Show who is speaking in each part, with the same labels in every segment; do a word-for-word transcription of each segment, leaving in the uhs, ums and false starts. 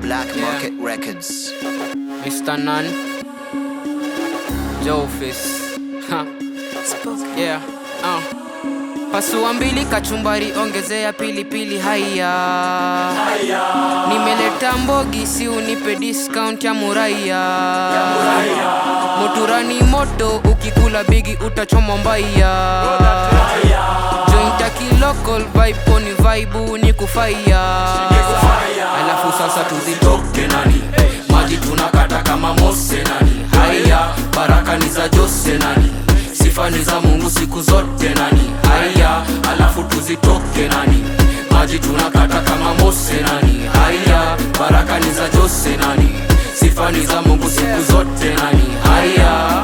Speaker 1: Black Market yeah. Records.
Speaker 2: Mister Nun, Jofis. Yeah, uh. Pasua mbili kachumbari ongezea pilipili haya. Haya. Nimeleta mbogi si unipe discount ya muraya. Ya muraya. Moturani moto ukikula bigi utachoma mbaya. Jointa kilocal vibe poni vibe ni kufaya. Alafu sasa tuzitoke nani, maji tunakata kama Mose nani. Haya, baraka ni za Jose nani, sifa ni za Mungu siku zote nani. Haya, alafu tuzitoke nani, maji tunakata kama Mose nani. Haya, baraka ni za Jose nani, sifa ni za Mungu siku zote nani. Haya,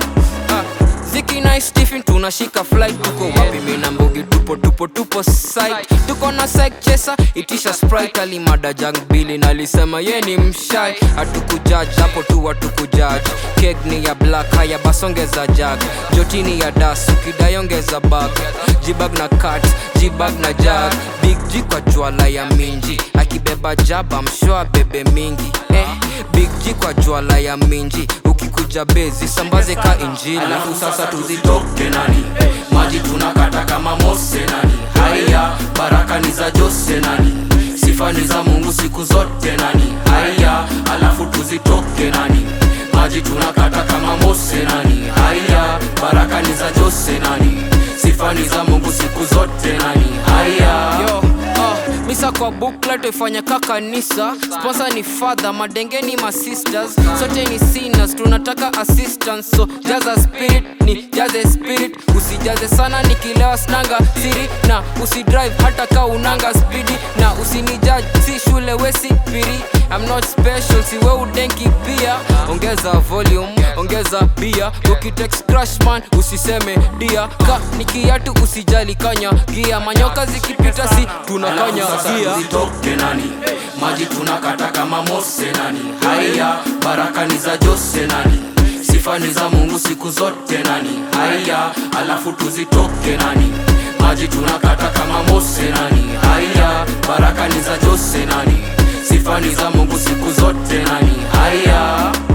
Speaker 2: Ziki na Stephen tunashika flight. Tuko wapi mina mbogi tupo tupo tupo side. Tuko na psych chesa itisha Sprite. Alimada Jang Billy na alisema ye ni mshai. Hatukujudge hapo tu hatukujudge. Keg ni ya black haya basongeza jag. Jotini ya das ukidayongeza bag. Jibag na cut, jibag na jag. Big G kwa jwala ya minji. Akibeba jaba mshwa bebe mingi eh. Big G kwa jwala ya minji. Ukikuja bezi sambaze ka injili. Alafu sasa tuzitoke nani, maji tunakata kama Mose nani. Haya, baraka ni za Jose nani, sifa ni za Mungu siku zote nani. Haya, alafu tuzitoke nani, maji tunakata kama Mose nani. Haya, baraka ni za Jose nani, sifa ni za Mungu siku zote nani. Haya, yo, uh, misa kwa booklet ifanya kaka nisa. Sponsor ni father, madenge ni ma sisters. Sote ni sinners, tunataka assistance. So jaza spirit, ni jaze spirit. Usijaze sana nikilewa snanga siri. Na usidrive hata ka unanga speedy. Na usinijudge, si shule we si piri. I'm not special, si we udenki pia. Ongeza volume, ongeza bia. Ukitext crush man, usiseme dia. Ka nikiatu usijali kanya gia. Manyoka zikipita si tunakanya gia. Tuzitoke nani, maji tunakata kama Mose nani. Haya, baraka ni za Jose nani, sifa ni za Mungu siku zote nani. Haya, alafu tuzitoke nani, maji tunakata kama Mose nani. Haya, baraka ni za Jose nani, sifa ni za Mungu siku zote nani. Haya.